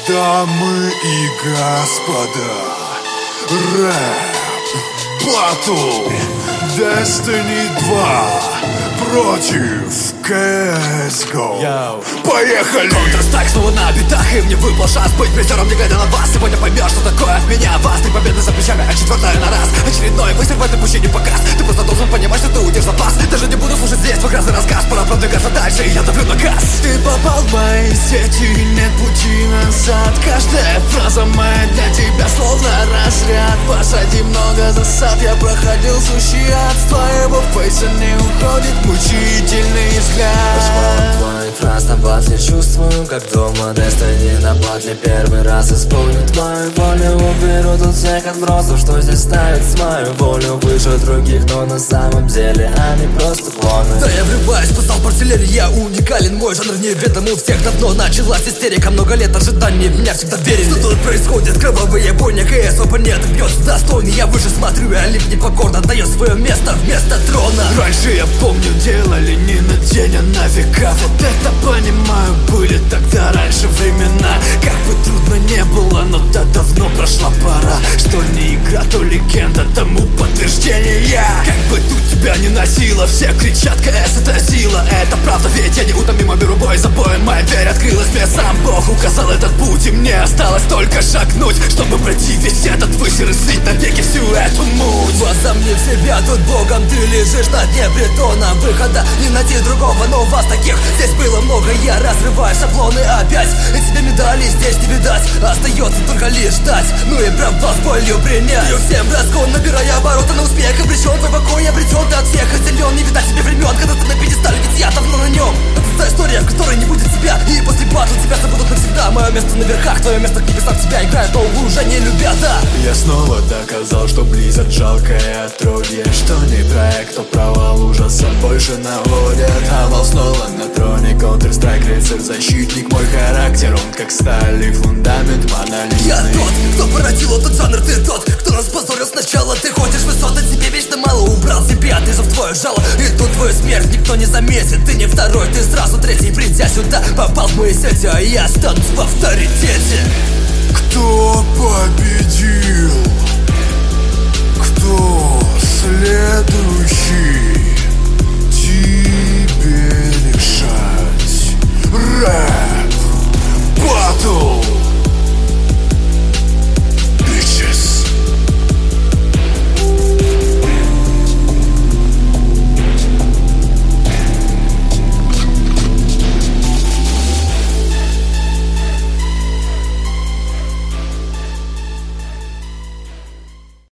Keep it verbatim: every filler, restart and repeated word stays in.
Дамы и господа, рэп батл Destiny два против си эс го. Йоу. Поехали! Counter-Strike снова на битах, и мне выпал шанс быть призером, не глядя на вас. Сегодня поймешь, что такое от меня вас. Три победы за плечами, а четвертая на раз. Очередной выстрел в этой пучине показ. Ты просто должен понимать, что ты уйдешь в запас. Даже не буду слушать здесь твой грязный рассказ. Пора продвигаться дальше, и я давлю на газ. Ты попал в мои сети, нет пути назад. Каждая фраза моя для тебя словно разряд. Посади много засад, я проходил сущий ад. С твоего фейса не уходит мучительный взгляд. Посмотрим твоих фраз на батле, чувствую, как дома. Destiny на батле первый раз исполнит мою волю. Уберу тут всех отбросов, что здесь ставит мою волю выше других, но на самом деле они просто клоны. Да я врываюсь, писал по артиллерии, я уникален. Мой жанр неведом, у всех давно началась истерика. Много лет ожиданий в меня всегда верили. Что тут происходит? Кровавые бойни, КС оппонент бьется достойный. Я выше смотрю, а лип непокорно отдает свое место вместо трона. Раньше, я помню, делали не на день, а на века. Вот это понимаю, были тогда раньше времена. Как бы трудно не было, но да давно прошла пора. Что не игра, то легенда, тому подтверждение. Как бы тут тебя не носило, все кричат, КС это сила. Это правда, ведь я неутомимо беру бой за боем. Моя дверь открылась, мне сам Бог указал этот путь. И мне осталось только шагнуть, чтобы пройти весь этот высер и слить навеки всю эту муть. Возомни в себя, тут богом ты лежишь на дне притона. Выхода не найти другого, но вас таких здесь было много. Я разрываю шаблоны опять, и тебе медали здесь не видать. Остается только лишь ждать, ну и права с болью принять. Бью всем разгон, набирая обороты на успех. Обречен, твой покой обретен, ты от всех отделен. Не видать себе времен, когда ты на пьедестале, ведь я давно на нем. Это та история, в которой не будет тебя, и после батла тебя забудут навсегда. Мое место на верхах, твое место в небесах. Тебя играют, но вы уже не любят, да. Я снова доказал, что Blizzard жалкое отродье. Что не проект, то провал ужасом больше наводят. Овал снова на троне, Counter-Strike, рыцарь, защитник. Мой характер, он как сталь и фундамент монолитный. Я тот, кто породил этот жанр, ты тот, кто нас позорил сначала. Ты ходишь высоты, тебе вечно мало, убрал себе отъезжав твое жало. И тут твою смерть никто не заметит. Ты не второй, ты сразу третий, придя сюда, попал в мои сети, а я останусь в авторитете. Кто победил? Кто следующий? Тебе решать. Рэп